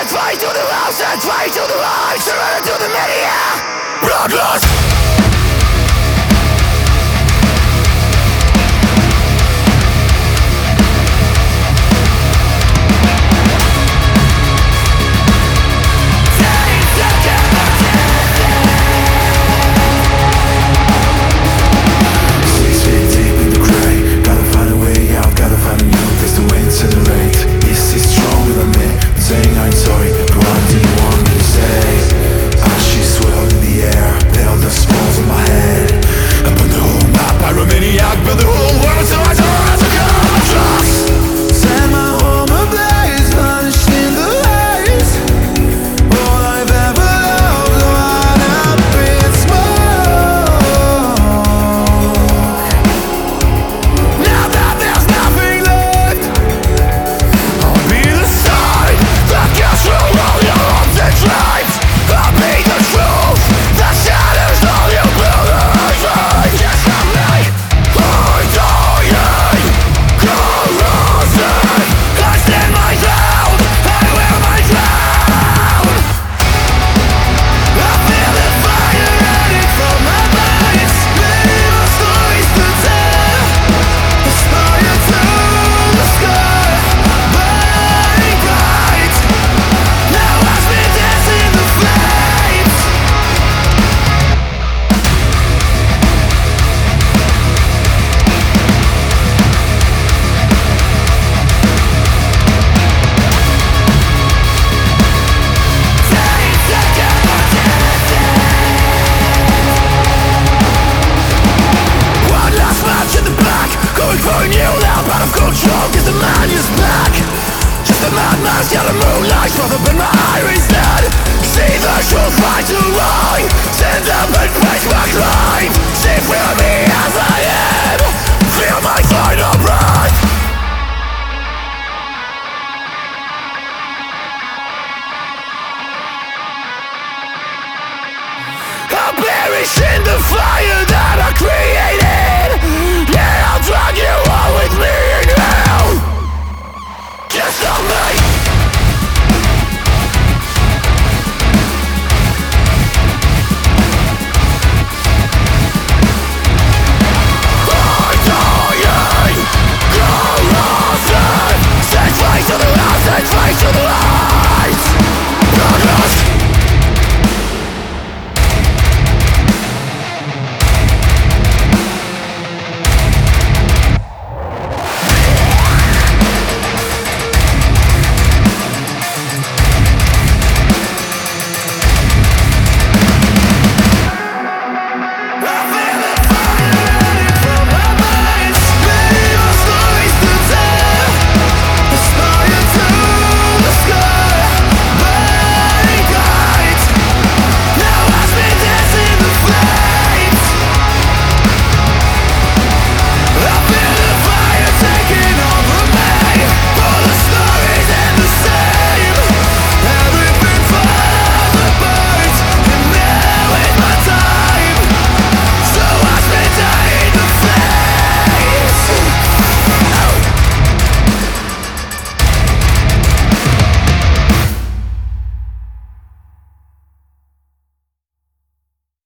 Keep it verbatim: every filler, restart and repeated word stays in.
fight to the house and fight to the light, surrender to the media, bloodlust. Yellow moonlight, swathed up in my iris dead. See the truth, fight to lie. Stand up and face my crime. See through me as I